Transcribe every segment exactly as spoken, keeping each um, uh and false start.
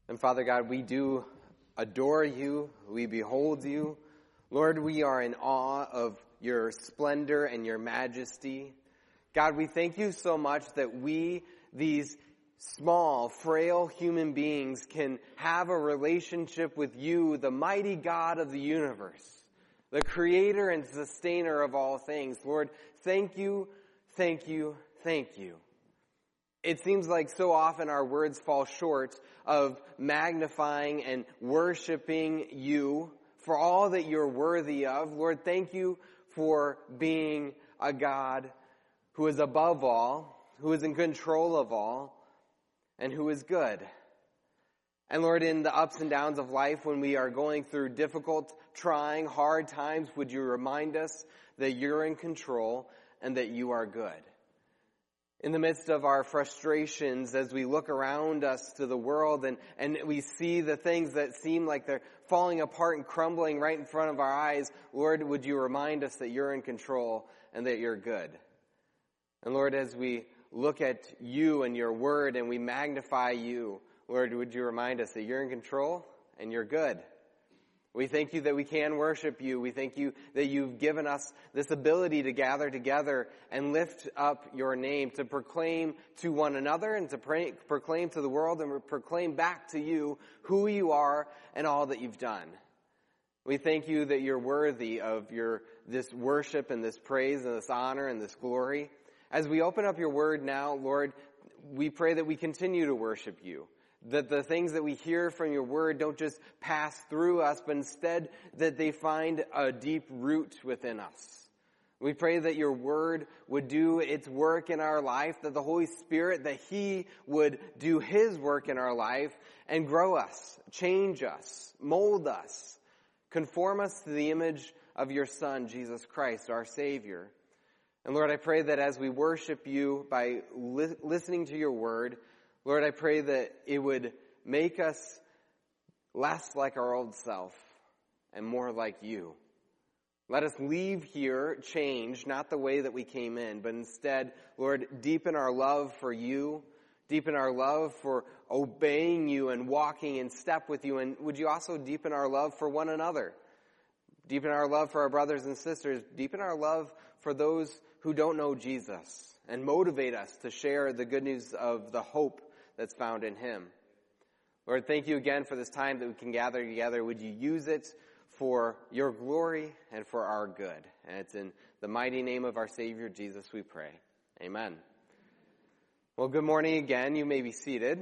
And Father God, we do adore you. We behold you. Lord, we are in awe of your splendor and your majesty. God, we thank you so much that we, these small, frail human beings, can have a relationship with you, the mighty God of the universe, the creator and sustainer of all things. Lord, thank you, thank you, thank you. It seems like so often our words fall short of magnifying and worshiping you for all that you're worthy of. Lord, thank you for being a God who is above all, who is in control of all, and who is good. And Lord, in the ups and downs of life, when we are going through difficult, trying, hard times, would you remind us that you're in control and that you are good? In the midst of our frustrations, as we look around us to the world and, and we see the things that seem like they're falling apart and crumbling right in front of our eyes, Lord, would you remind us that you're in control and that you're good? And Lord, as we look at you and your word and we magnify you, Lord, would you remind us that you're in control and you're good? We thank you that we can worship you. We thank you that you've given us this ability to gather together and lift up your name, to proclaim to one another and to pray, proclaim to the world and proclaim back to you who you are and all that you've done. We thank you that you're worthy of your this worship and this praise and this honor and this glory. As we open up your word now, Lord, we pray that we continue to worship you. That the things that we hear from your word don't just pass through us, but instead that they find a deep root within us. We pray that your word would do its work in our life, that the Holy Spirit, that he would do his work in our life and grow us, change us, mold us, conform us to the image of your Son, Jesus Christ, our Savior. And Lord, I pray that as we worship you by li- listening to your word, Lord, I pray that it would make us less like our old self and more like you. Let us leave here changed, not the way that we came in, but instead, Lord, deepen our love for you, deepen our love for obeying you and walking in step with you, and would you also deepen our love for one another? Deepen our love for our brothers and sisters, deepen our love for those who don't know Jesus, and motivate us to share the good news of the hope that's found in him. Lord, thank you again for this time that we can gather together. Would you use it for your glory and for our good? And it's in the mighty name of our Savior, Jesus, we pray. Amen. Well, good morning again. You may be seated.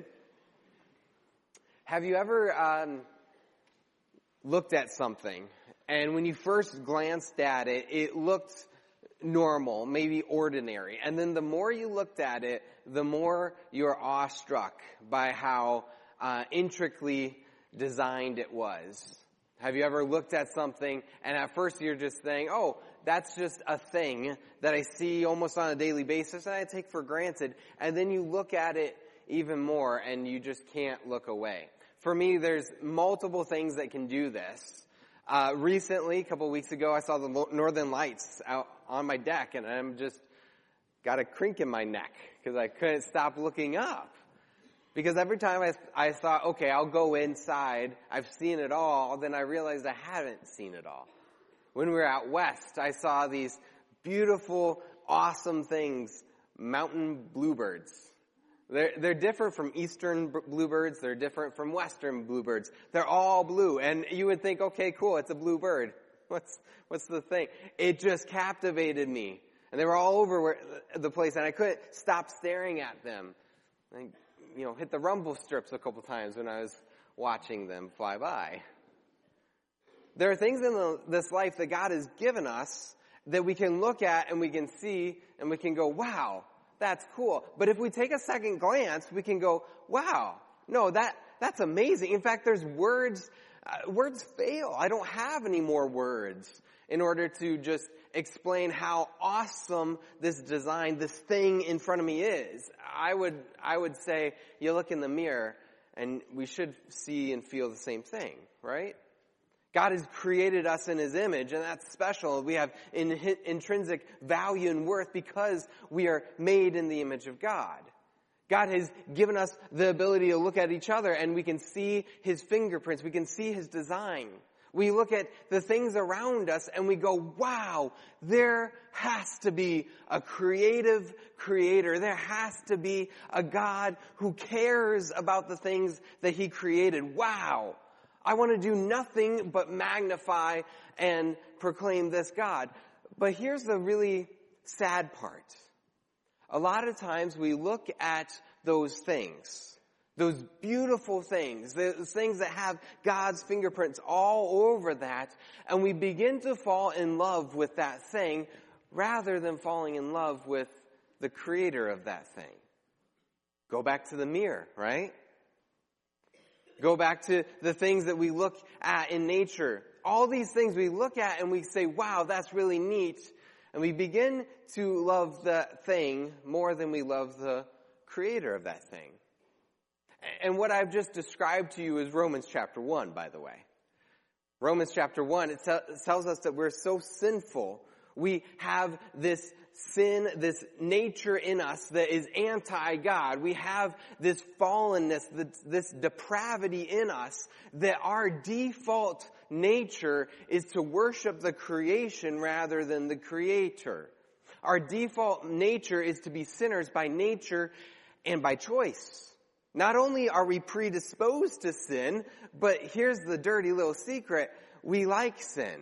Have you ever um, looked at something, and when you first glanced at it, it looked normal, maybe ordinary. And then the more you looked at it, the more you're awestruck by how uh, intricately designed it was. Have you ever looked at something and at first you're just saying, oh, that's just a thing that I see almost on a daily basis and I take for granted. And then you look at it even more and you just can't look away. For me, there's multiple things that can do this. Uh, recently, a couple of weeks ago, I saw the Northern Lights out on my deck, and I'm just got a crink in my neck because I couldn't stop looking up. Because every time I, I thought, okay, I'll go inside, I've seen it all, then I realized I haven't seen it all. When we were out west, I saw these beautiful, awesome things, mountain bluebirds. They're, they're different from eastern bluebirds. They're different from western bluebirds. They're all blue. And you would think, okay, cool, it's a blue bird. What's, what's the thing? It just captivated me. And they were all over where, the place, and I couldn't stop staring at them. I, you know, hit the rumble strips a couple times when I was watching them fly by. There are things in the, this life that God has given us that we can look at and we can see and we can go, wow, that's cool. But if we take a second glance, we can go, wow, no, that that's amazing. In fact, there's words, uh, words fail. I don't have any more words in order to just explain how awesome this design, this thing in front of me is. I would, I would say you look in the mirror and we should see and feel the same thing, right? God has created us in his image, and that's special. We have in, intrinsic value and worth because we are made in the image of God. God has given us the ability to look at each other and we can see his fingerprints. We can see his design. We look at the things around us and we go, wow, there has to be a creative creator. There has to be a God who cares about the things that he created. Wow. I want to do nothing but magnify and proclaim this God. But here's the really sad part. A lot of times we look at those things, those beautiful things, those things that have God's fingerprints all over that, and we begin to fall in love with that thing rather than falling in love with the creator of that thing. Go back to the mirror, right? Go back to the things that we look at in nature. All these things we look at and we say, wow, that's really neat. And we begin to love that thing more than we love the creator of that thing. And what I've just described to you is Romans chapter one, by the way. Romans chapter one, it tells us that we're so sinful. We have this sin, this nature in us that is anti-God. We have this fallenness, this, this depravity in us, that our default nature is to worship the creation rather than the creator. Our default nature is to be sinners by nature and by choice. Not only are we predisposed to sin, but here's the dirty little secret, we like sin.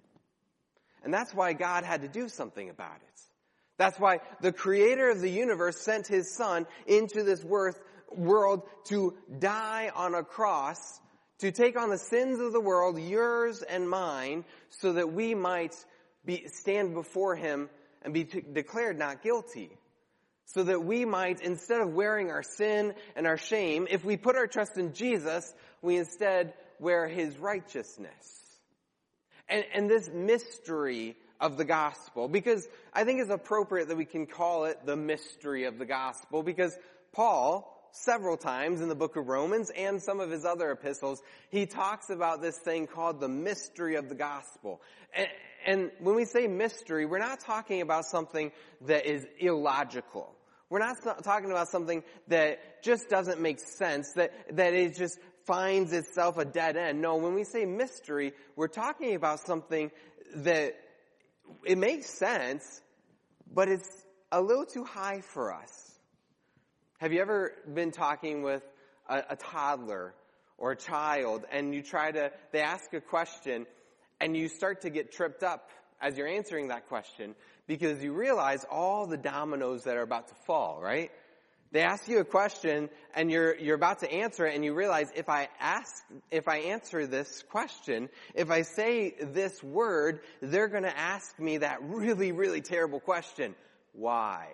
And that's why God had to do something about it. That's why the creator of the universe sent his son into this world to die on a cross, to take on the sins of the world, yours and mine, so that we might be, stand before him and be t- declared not guilty. So that we might, instead of wearing our sin and our shame, if we put our trust in Jesus, we instead wear his righteousness. And, and this mystery of the gospel, because I think it's appropriate that we can call it the mystery of the gospel, because Paul, several times in the book of Romans and some of his other epistles, he talks about this thing called the mystery of the gospel. And, and when we say mystery, we're not talking about something that is illogical. We're not talking about something that just doesn't make sense, that, that it just finds itself a dead end. No, when we say mystery, we're talking about something that it makes sense, but it's a little too high for us. Have you ever been talking with a, a toddler or a child and you try to, they ask a question and you start to get tripped up as you're answering that question because you realize all the dominoes that are about to fall, right? They ask you a question and you're, you're about to answer it and you realize if I ask, if I answer this question, if I say this word, they're going to ask me that really, really terrible question. Why?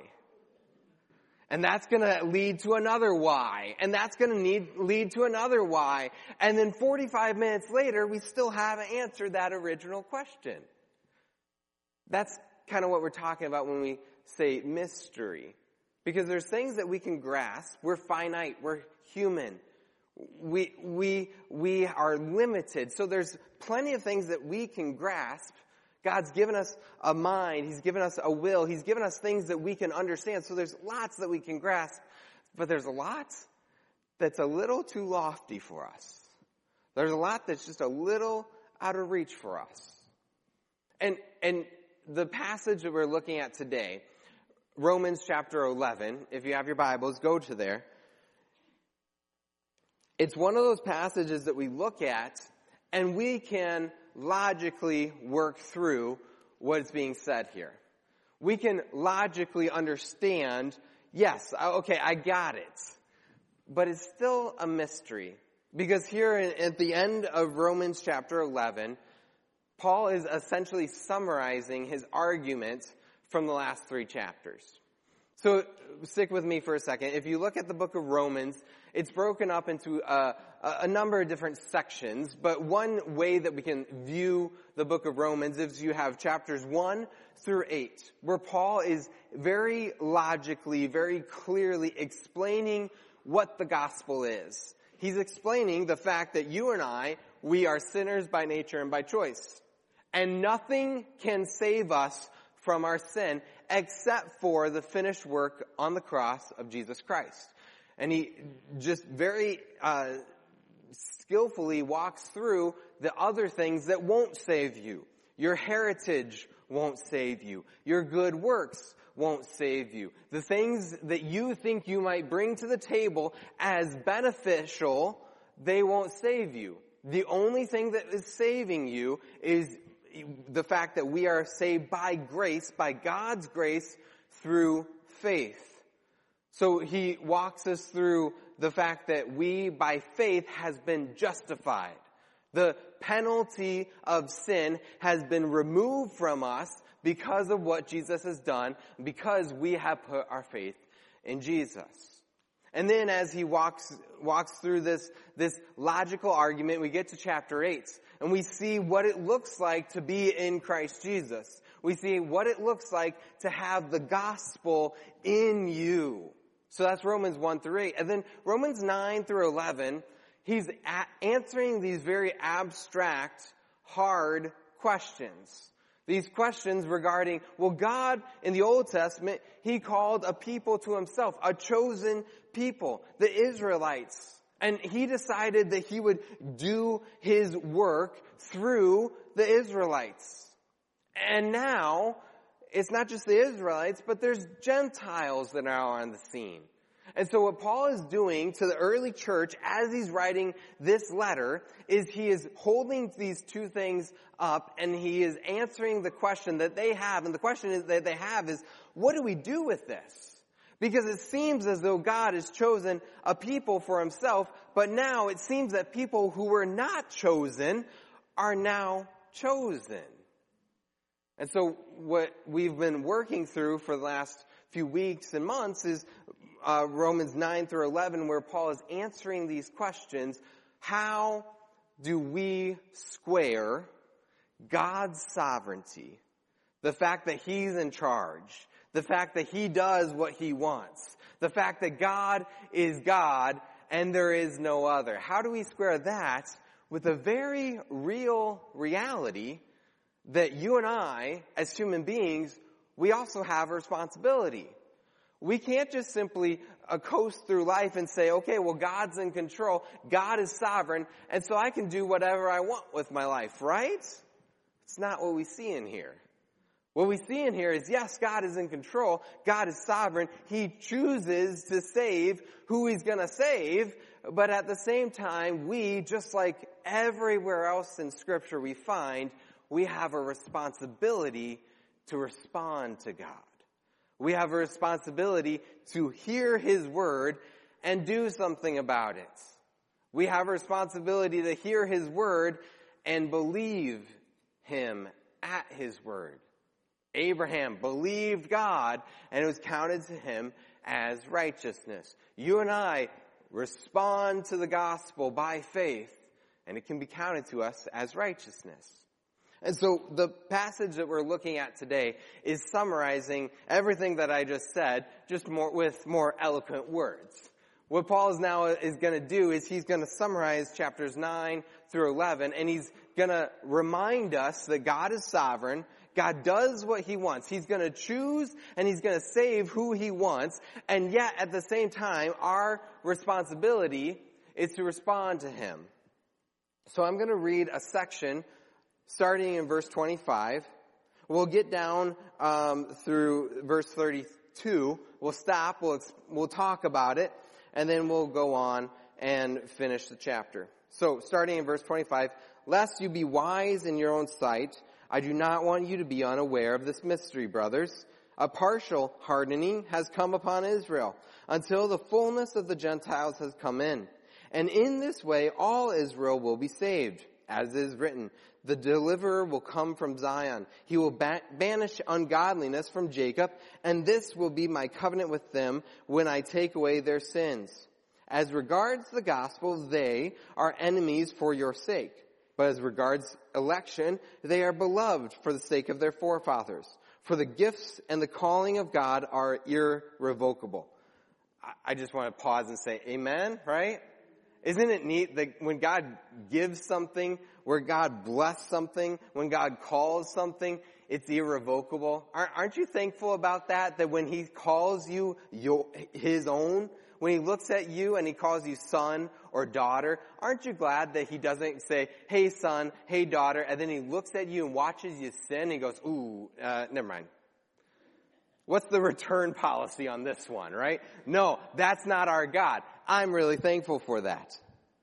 And that's going to lead to another why. And that's going to need, lead to another why. And then forty-five minutes later, we still haven't answered that original question. That's kind of what we're talking about when we say mystery. Because there's things that we can grasp. We're finite. We're human. We, we, we are limited. So there's plenty of things that we can grasp. God's given us a mind. He's given us a will. He's given us things that we can understand. So there's lots that we can grasp. But there's a lot that's a little too lofty for us. There's a lot that's just a little out of reach for us. And, and the passage that we're looking at today, Romans chapter eleven, if you have your Bibles, go to there. It's one of those passages that we look at and we can logically work through what's being said here. We can logically understand, yes, okay, I got it. But it's still a mystery. Because here at the end of Romans chapter eleven, Paul is essentially summarizing his argument from the last three chapters. So stick with me for a second. If you look at the book of Romans, it's broken up into a, a number of different sections, but one way that we can view the book of Romans is you have chapters one through eight, where Paul is very logically, very clearly explaining what the gospel is. He's explaining the fact that you and I, we are sinners by nature and by choice. And nothing can save us from our sin except for the finished work on the cross of Jesus Christ. And he just very uh, skillfully walks through the other things that won't save you. Your heritage won't save you. Your good works won't save you. The things that you think you might bring to the table as beneficial, they won't save you. The only thing that is saving you is the fact that we are saved by grace, by God's grace, through faith. So he walks us through the fact that we, by faith, has been justified. The penalty of sin has been removed from us because of what Jesus has done, because we have put our faith in Jesus. And then as he walks walks through this, this logical argument, we get to chapter eight, and we see what it looks like to be in Christ Jesus. We see what it looks like to have the gospel in you. So that's Romans one through eight. And then Romans nine through eleven, he's a- answering these very abstract, hard questions. These questions regarding, well, God in the Old Testament, he called a people to himself, a chosen people, the Israelites. And he decided that he would do his work through the Israelites. And now, it's not just the Israelites, but there's Gentiles that are on the scene. And so what Paul is doing to the early church as he's writing this letter is he is holding these two things up and he is answering the question that they have. And the question is, that they have is, what do we do with this? Because it seems as though God has chosen a people for himself, but now it seems that people who were not chosen are now chosen. And so what we've been working through for the last few weeks and months is uh, Romans nine through eleven, where Paul is answering these questions. How do we square God's sovereignty, the fact that he's in charge, the fact that he does what he wants, the fact that God is God and there is no other? How do we square that with a very real reality that you and I, as human beings, we also have a responsibility? We can't just simply uh, coast through life and say, okay, well, God's in control, God is sovereign, and so I can do whatever I want with my life, right? It's not what we see in here. What we see in here is, yes, God is in control, God is sovereign, he chooses to save who he's going to save, but at the same time, we, just like everywhere else in Scripture we find, we have a responsibility to respond to God. We have a responsibility to hear his word and do something about it. We have a responsibility to hear his word and believe him at his word. Abraham believed God and it was counted to him as righteousness. You and I respond to the gospel by faith and it can be counted to us as righteousness. And so the passage that we're looking at today is summarizing everything that I just said, just more with more eloquent words. What Paul is now is going to do is he's going to summarize chapters nine through eleven, and he's going to remind us that God is sovereign. God does what he wants. He's going to choose and he's going to save who he wants. And yet, at the same time, our responsibility is to respond to him. So I'm going to read a section starting in verse twenty-five. We'll get down um, through verse thirty-two. We'll stop. We'll we'll talk about it, and then we'll go on and finish the chapter. So, starting in verse twenty-five, lest you be wise in your own sight, I do not want you to be unaware of this mystery, brothers. A partial hardening has come upon Israel, until the fullness of the Gentiles has come in. And in this way all Israel will be saved. As is written, the deliverer will come from Zion. He will ba- banish ungodliness from Jacob, and this will be my covenant with them when I take away their sins. As regards the gospel, they are enemies for your sake. But as regards election, they are beloved for the sake of their forefathers. For the gifts and the calling of God are irrevocable. I just want to pause and say amen, right? Isn't it neat that when God gives something, where God bless something, when God calls something, it's irrevocable? Aren't you thankful about that? That when he calls you your, his own, when he looks at you and he calls you son or daughter, aren't you glad that he doesn't say, hey son, hey daughter, and then he looks at you and watches you sin and he goes, ooh, uh, never mind. What's the return policy on this one, right? No, that's not our God. I'm really thankful for that.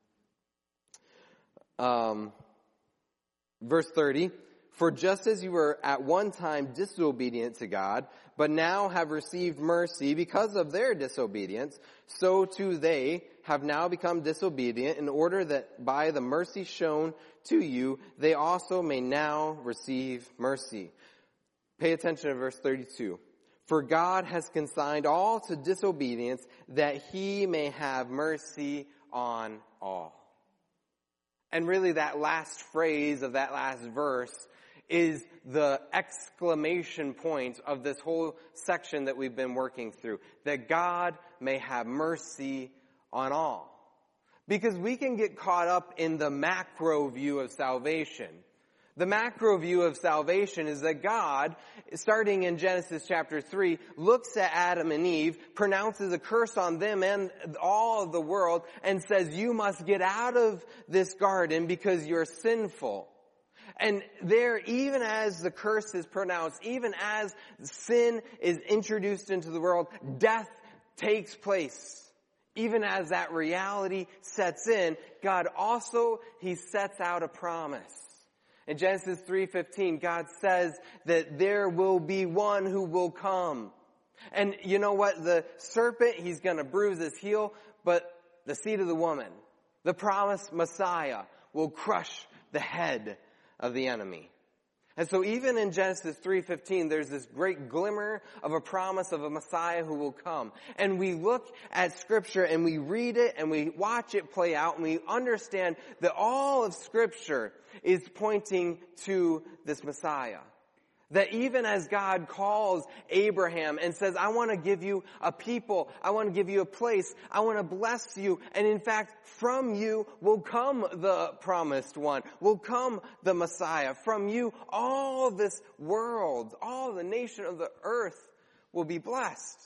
Um, verse thirty, for just as you were at one time disobedient to God, but now have received mercy because of their disobedience, so too they have now become disobedient in order that by the mercy shown to you, they also may now receive mercy. Pay attention to verse thirty-two. For God has consigned all to disobedience that he may have mercy on all. And really that last phrase of that last verse is the exclamation point of this whole section that we've been working through. That God may have mercy on all. Because we can get caught up in the macro view of salvation. The macro view of salvation is that God, starting in Genesis chapter three, looks at Adam and Eve, pronounces a curse on them and all of the world, and says, you must get out of this garden because you're sinful. And there, even as the curse is pronounced, even as sin is introduced into the world, death takes place. Even as that reality sets in, God also, he sets out a promise. In Genesis three fifteen, God says that there will be one who will come. And you know what? The serpent, he's going to bruise his heel, but the seed of the woman, the promised Messiah, will crush the head of the enemy. And so even in Genesis three fifteen, there's this great glimmer of a promise of a Messiah who will come. And we look at Scripture and we read it and we watch it play out and we understand that all of Scripture is pointing to this Messiah. That even as God calls Abraham and says, I want to give you a people, I want to give you a place, I want to bless you, and in fact, from you will come the promised one, will come the Messiah. From you, all this world, all the nation of the earth will be blessed.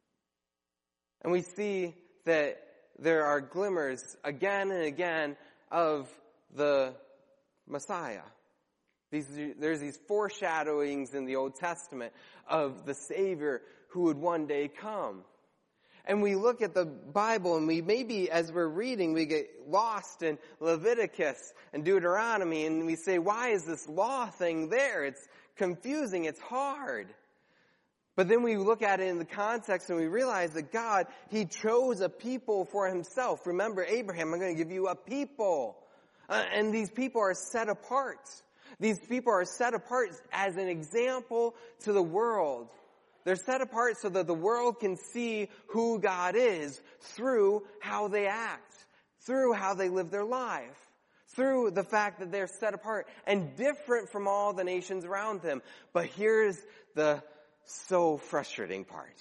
And we see that there are glimmers again and again of the Messiah. These, there's these foreshadowings in the Old Testament of the Savior who would one day come. And we look at the Bible and we maybe, as we're reading, we get lost in Leviticus and Deuteronomy and we say, why is this law thing there? It's confusing, it's hard. But then we look at it in the context and we realize that God, he chose a people for himself. Remember Abraham, I'm going to give you a people. Uh, and these people are set apart. These people are set apart as an example to the world. They're set apart so that the world can see who God is through how they act, through how they live their life, through the fact that they're set apart and different from all the nations around them. But here's the so frustrating part.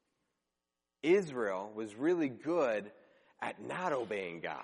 Israel was really good at not obeying God.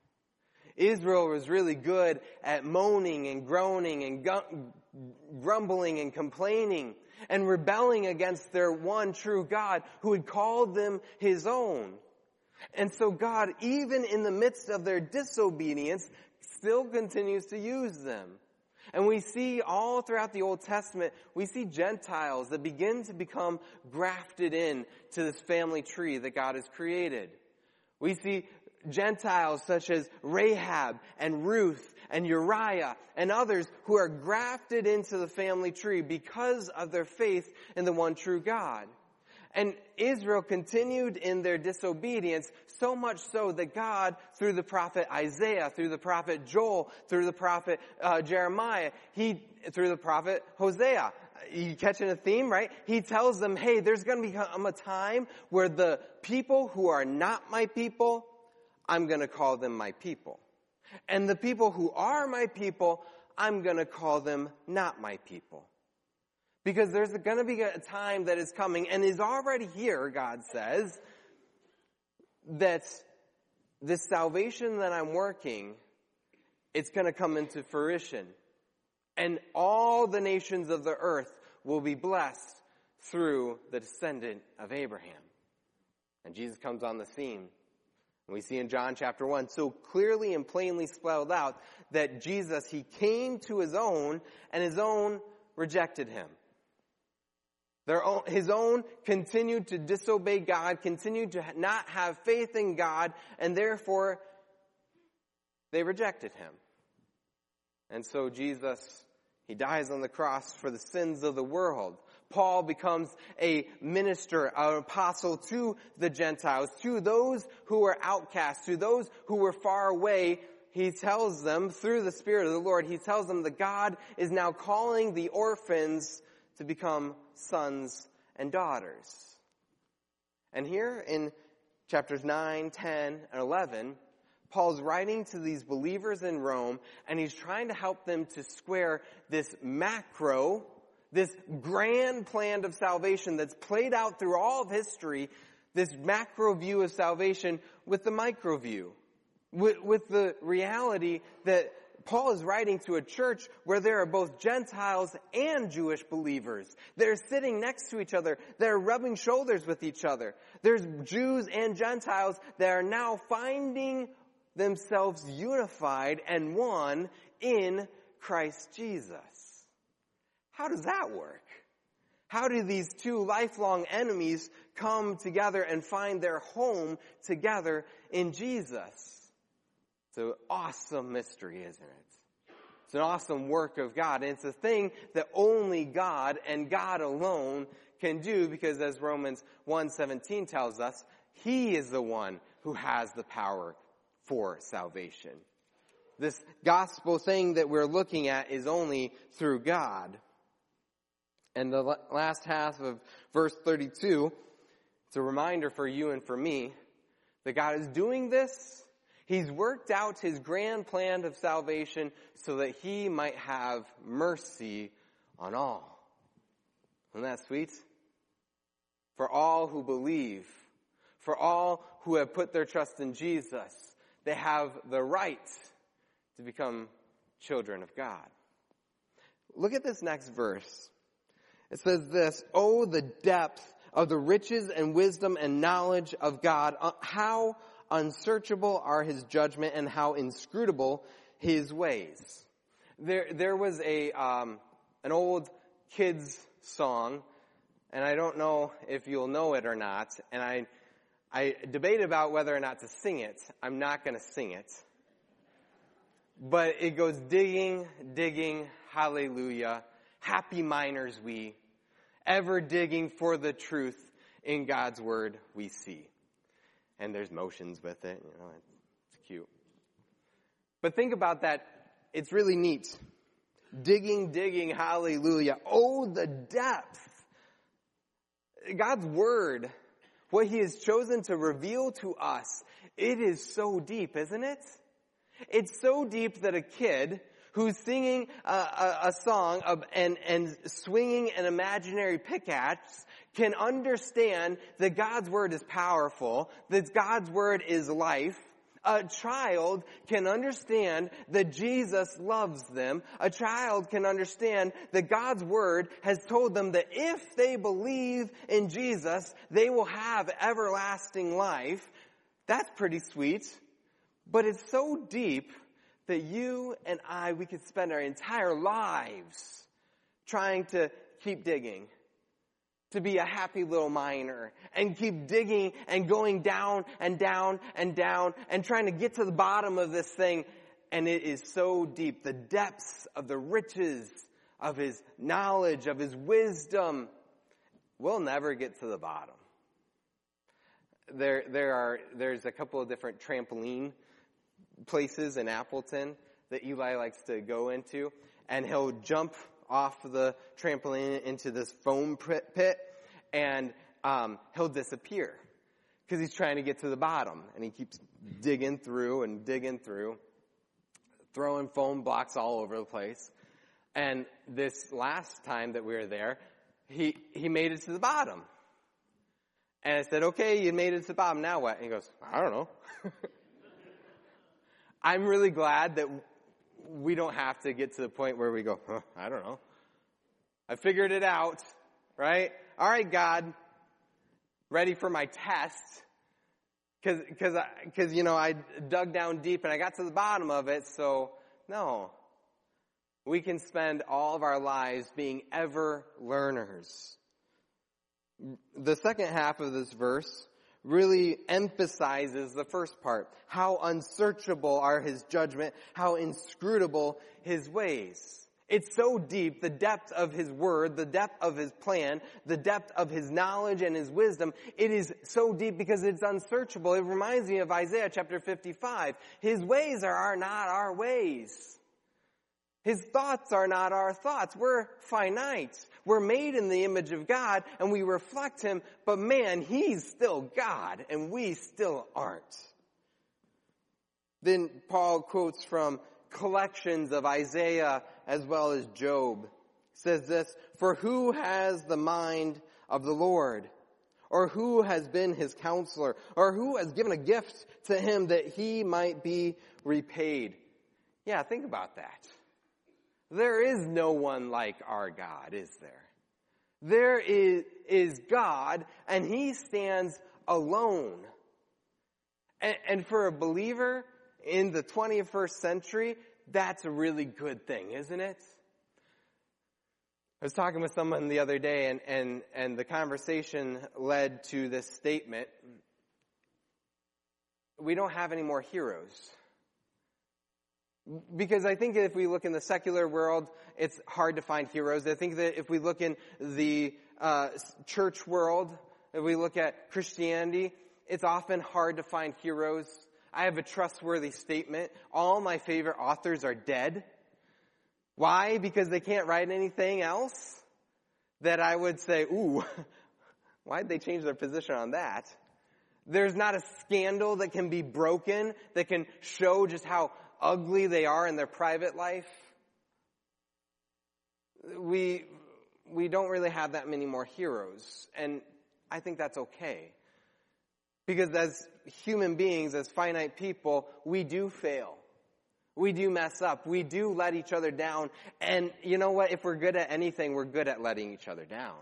Israel was really good at moaning and groaning and gu- grumbling and complaining and rebelling against their one true God who had called them his own. And so God, even in the midst of their disobedience, still continues to use them. And we see all throughout the Old Testament, we see Gentiles that begin to become grafted in to this family tree that God has created. We see Gentiles such as Rahab and Ruth and Uriah and others who are grafted into the family tree because of their faith in the one true God. And Israel continued in their disobedience, so much so that God, through the prophet Isaiah, through the prophet Joel, through the prophet uh, Jeremiah, he through the prophet Hosea, you catching a theme, right? He tells them, hey, there's going to become a time where the people who are not my people, I'm going to call them my people. And the people who are my people, I'm going to call them not my people. Because there's going to be a time that is coming, and is already here, God says, that this salvation that I'm working, it's going to come into fruition. And all the nations of the earth will be blessed through the descendant of Abraham. And Jesus comes on the scene. And we see in John chapter one so clearly and plainly spelled out that Jesus, he came to his own, and his own rejected him. Their own, his own continued to disobey God, continued to not have faith in God, and therefore they rejected him. And so Jesus, he dies on the cross for the sins of the world. Paul becomes a minister, an apostle to the Gentiles, to those who were outcasts, to those who were far away. He tells them, through the Spirit of the Lord, he tells them that God is now calling the orphans to become sons and daughters. And here in chapters nine, ten, and eleven, Paul's writing to these believers in Rome, and he's trying to help them to square this macro, this grand plan of salvation that's played out through all of history, this macro view of salvation with the micro view, with, with the reality that Paul is writing to a church where there are both Gentiles and Jewish believers. They're sitting next to each other. They're rubbing shoulders with each other. There's Jews and Gentiles that are now finding themselves unified and one in Christ Jesus. How does that work? How do these two lifelong enemies come together and find their home together in Jesus? It's an awesome mystery, isn't it? It's an awesome work of God. And it's a thing that only God and God alone can do, because as Romans one seventeen tells us, he is the one who has the power for salvation. This gospel thing that we're looking at is only through God. And the last half of verse thirty-two, it's a reminder for you and for me that God is doing this. He's worked out his grand plan of salvation so that he might have mercy on all. Isn't that sweet? For all who believe, for all who have put their trust in Jesus, they have the right to become children of God. Look at this next verse. It says this, "Oh, the depth of the riches and wisdom and knowledge of God, how unsearchable are his judgment and how inscrutable his ways." There, there was a um, an old kids song, and I don't know if you'll know it or not. And I, I debate about whether or not to sing it. I'm not going to sing it, but it goes, "Digging, digging, hallelujah, happy miners we, ever digging for the truth in God's word we see." And there's motions with it, you know, it's cute. But think about that, it's really neat. Digging, digging, hallelujah. Oh, the depth. God's word, what he has chosen to reveal to us, it is so deep, isn't it? It's so deep that a kid who's singing a, a, a song of, and, and swinging an imaginary pickaxe can understand that God's word is powerful, that God's word is life. A child can understand that Jesus loves them. A child can understand that God's word has told them that if they believe in Jesus, they will have everlasting life. That's pretty sweet. But it's so deep that you and I, we could spend our entire lives trying to keep digging, to be a happy little miner, and keep digging and going down and down and down and trying to get to the bottom of this thing. And it is so deep. The depths of the riches of his knowledge, of his wisdom, we'll never get to the bottom. There, there are, there's a couple of different trampoline places in Appleton that Eli likes to go into, and he'll jump off the trampoline into this foam pit, and um, he'll disappear because he's trying to get to the bottom, and he keeps digging through and digging through, throwing foam blocks all over the place. And this last time that we were there, he he made it to the bottom, and I said, "Okay, you made it to the bottom. Now what?" And he goes, "I don't know." I'm really glad that we don't have to get to the point where we go, huh, I don't know. I figured it out, right? All right, God, ready for my test. Cause, cause, I, cause, you know, I dug down deep and I got to the bottom of it, so, no. We can spend all of our lives being ever learners. The second half of this verse really emphasizes the first part. How unsearchable are his judgment, how inscrutable his ways. It's so deep, the depth of his word, the depth of his plan, the depth of his knowledge and his wisdom. It is so deep because it's unsearchable. It reminds me of Isaiah chapter fifty-five. His ways are, are not our ways. His thoughts are not our thoughts. We're finite. We're made in the image of God and we reflect him, but man, he's still God and we still aren't. Then Paul quotes from collections of Isaiah as well as Job. Says this, "For who has the mind of the Lord? Or who has been his counselor? Or who has given a gift to him that he might be repaid?" Yeah, think about that. There is no one like our God, is there? There is, is God, and he stands alone. And, and for a believer in the twenty-first century, that's a really good thing, isn't it? I was talking with someone the other day, and, and, and the conversation led to this statement. We don't have any more heroes. Because I think if we look in the secular world, it's hard to find heroes. I think that if we look in the uh, church world, if we look at Christianity, it's often hard to find heroes. I have a trustworthy statement. All my favorite authors are dead. Why? Because they can't write anything else that I would say, ooh, why'd they change their position on that? There's not a scandal that can be broken that can show just how ugly they are in their private life. We, we don't really have that many more heroes. And I think that's okay. Because as human beings, as finite people, we do fail. We do mess up. We do let each other down. And you know what? If we're good at anything, we're good at letting each other down.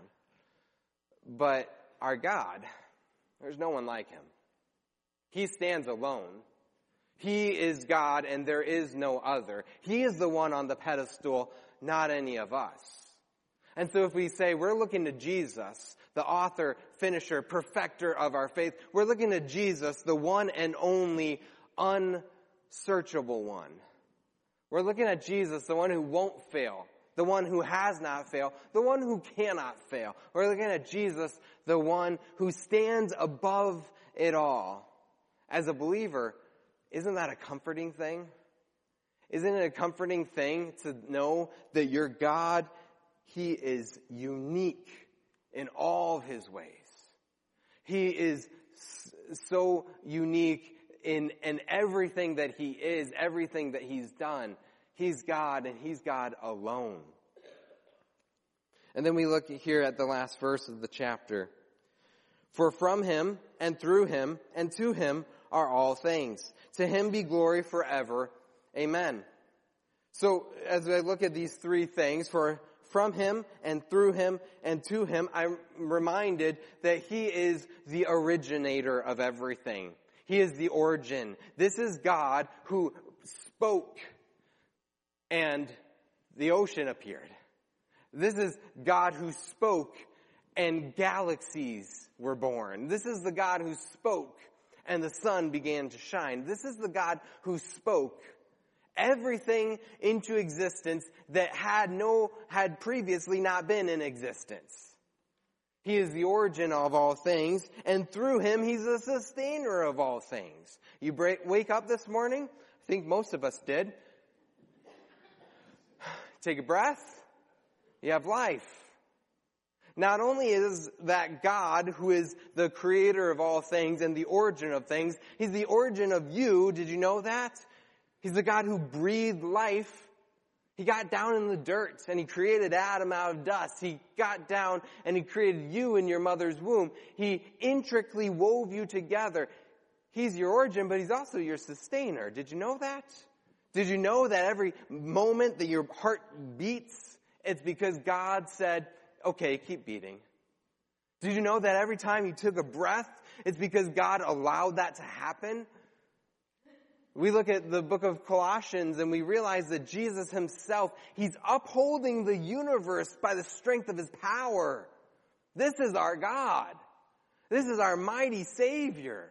But our God, there's no one like him. He stands alone. He is God and there is no other. He is the one on the pedestal, not any of us. And so if we say we're looking to Jesus, the author, finisher, perfecter of our faith, we're looking to Jesus, the one and only unsearchable one. We're looking at Jesus, the one who won't fail, the one who has not failed, the one who cannot fail. We're looking at Jesus, the one who stands above it all. As a believer, isn't that a comforting thing? Isn't it a comforting thing to know that your God, he is unique in all of his ways. He is so unique in, in everything that he is, everything that he's done. He's God and he's God alone. And then we look here at the last verse of the chapter. "For from him and through him and to him are all things. To him be glory forever. Amen." So as I look at these three things, for from him and through him and to him, I'm reminded that he is the originator of everything. He is the origin. This is God who spoke and the ocean appeared. This is God who spoke and galaxies were born. This is the God who spoke and the sun began to shine. This is the God who spoke everything into existence that had no, had previously not been in existence. He is the origin of all things, and through him, he's the sustainer of all things. You break, wake up this morning, I think most of us did. Take a breath, you have life. Not only is that God who is the creator of all things and the origin of things, he's the origin of you. Did you know that? He's the God who breathed life. He got down in the dirt and he created Adam out of dust. He got down and he created you in your mother's womb. He intricately wove you together. He's your origin, but he's also your sustainer. Did you know that? Did you know that every moment that your heart beats, it's because God said, okay, keep beating. Did you know that every time you took a breath, It's because God allowed that to happen. We look at the book of Colossians and we realize that Jesus himself, he's upholding the universe by the strength of his power. This is our God. This is our mighty Savior.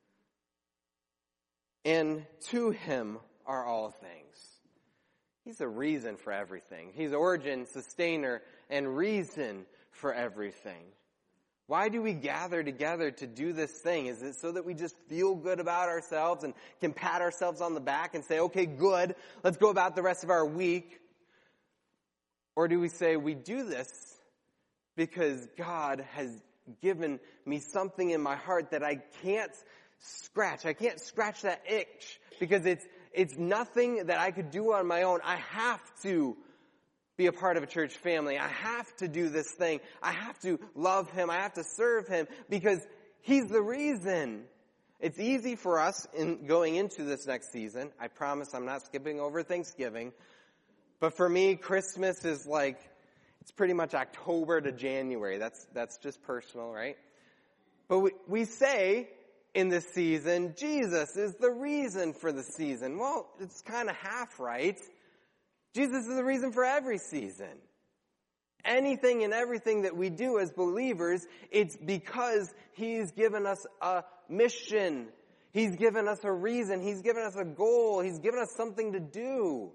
And to him are all things. He's the reason for everything. He's origin, sustainer, and reason for everything. Why do we gather together to do this thing? Is it so that we just feel good about ourselves and can pat ourselves on the back and say, okay, good, let's go about the rest of our week? Or do we say, we do this because God has given me something in my heart that I can't scratch. I can't scratch that itch because it's, it's nothing that I could do on my own. I have to be a part of a church family. I have to do this thing. I have to love him. I have to serve him because he's the reason. It's easy for us in going into this next season. I promise I'm not skipping over Thanksgiving. But for me, Christmas is like, it's pretty much October to January. That's, that's just personal, right? But we, we say in this season, Jesus is the reason for the season. Well, it's kind of half right. Jesus is the reason for every season. Anything and everything that we do as believers, it's because he's given us a mission. He's given us a reason. He's given us a goal. He's given us something to do.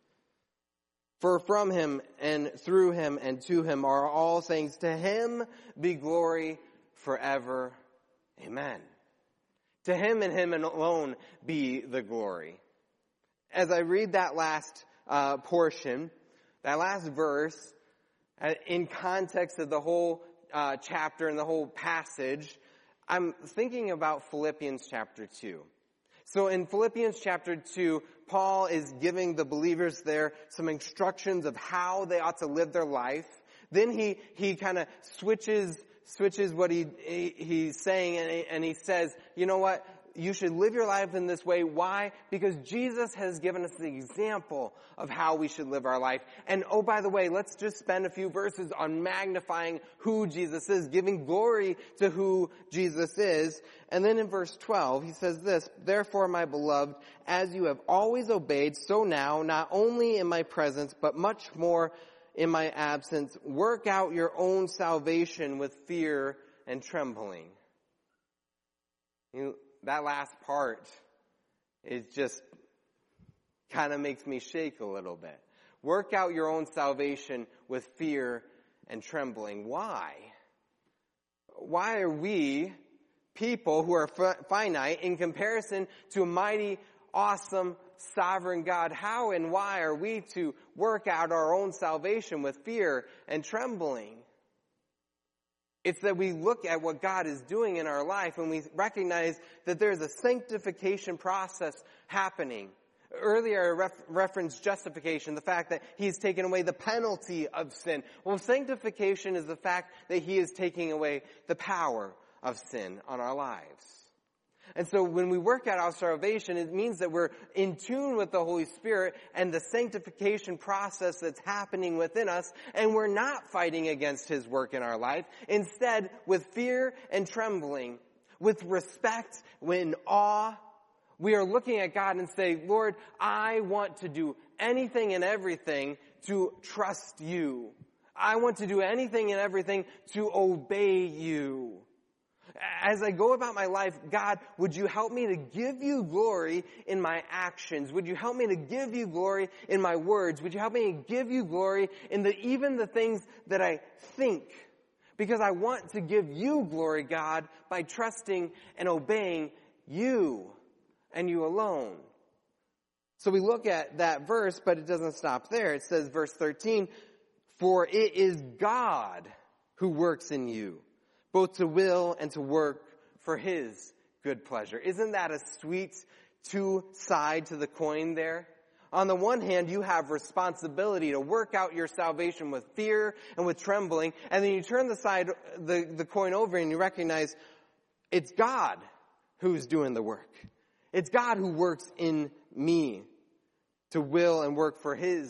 For from him and through him and to him are all things. To him be glory forever. Amen. To him and him alone be the glory. As I read that last Uh, portion, that last verse, uh, in context of the whole uh, chapter and the whole passage, I'm thinking about Philippians chapter two. So in Philippians chapter two, Paul is giving the believers there some instructions of how they ought to live their life. Then he he kind of switches switches what he, he he's saying, and he, and he says, you know what? You should live your life in this way. Why? Because Jesus has given us the example of how we should live our life. And oh, by the way, let's just spend a few verses on magnifying who Jesus is, giving glory to who Jesus is. And then in verse twelve, he says this, therefore, my beloved, as you have always obeyed, so now, not only in my presence, but much more in my absence, work out your own salvation with fear and trembling. You That last part, it just kind of makes me shake a little bit. Work out your own salvation with fear and trembling. Why? Why are we people who are finite in comparison to a mighty, awesome, sovereign God? How and why are we to work out our own salvation with fear and trembling? It's that we look at what God is doing in our life and we recognize that there's a sanctification process happening. Earlier I ref- referenced justification, the fact that he's taken away the penalty of sin. Well, sanctification is the fact that he is taking away the power of sin on our lives. And so when we work out our salvation, it means that we're in tune with the Holy Spirit and the sanctification process that's happening within us, and we're not fighting against his work in our life. Instead, with fear and trembling, with respect, in awe, we are looking at God and say, Lord, I want to do anything and everything to trust you. I want to do anything and everything to obey you. As I go about my life, God, would you help me to give you glory in my actions? Would you help me to give you glory in my words? Would you help me to give you glory in the, even the things that I think? Because I want to give you glory, God, by trusting and obeying you and you alone. So we look at that verse, but it doesn't stop there. It says, verse thirteen, for it is God who works in you, both to will and to work for his good pleasure. Isn't that a sweet two side to the coin there? On the one hand, you have responsibility to work out your salvation with fear and with trembling, and then you turn the side, the, the coin over and you recognize it's God who's doing the work. It's God who works in me to will and work for his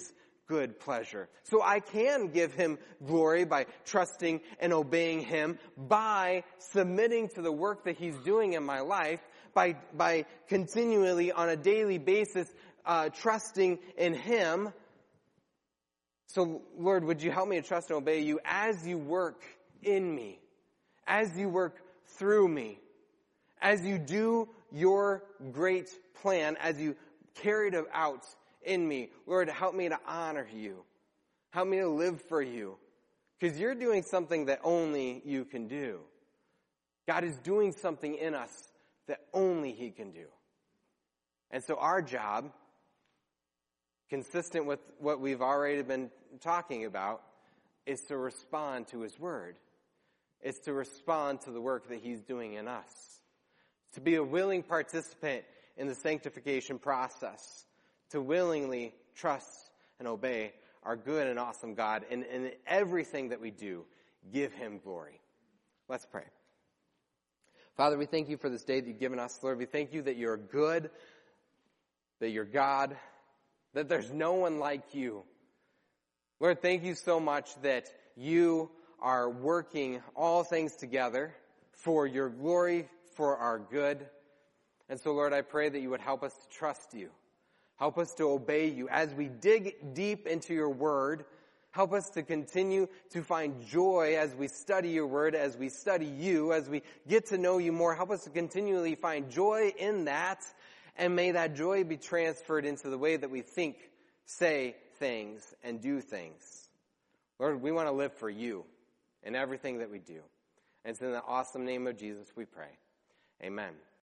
good pleasure. So I can give him glory by trusting and obeying him, by submitting to the work that he's doing in my life, by, by continually on a daily basis uh, trusting in him. So Lord, would you help me to trust and obey you as you work in me, as you work through me, as you do your great plan, as you carry it out in me. Lord, help me to honor you. Help me to live for you. Because you're doing something that only you can do. God is doing something in us that only he can do. And so our job, consistent with what we've already been talking about, is to respond to his word. It's to respond to the work that he's doing in us. To be a willing participant in the sanctification process. To willingly trust and obey our good and awesome God. And in everything that we do, give him glory. Let's pray. Father, we thank you for this day that you've given us. Lord, we thank you that you're good, that you're God, that there's no one like you. Lord, thank you so much that you are working all things together for your glory, for our good. And so, Lord, I pray that you would help us to trust you. Help us to obey you. As we dig deep into your word, help us to continue to find joy as we study your word, as we study you, as we get to know you more. Help us to continually find joy in that, and may that joy be transferred into the way that we think, say things, and do things. Lord, we want to live for you in everything that we do. And it's in the awesome name of Jesus we pray. Amen.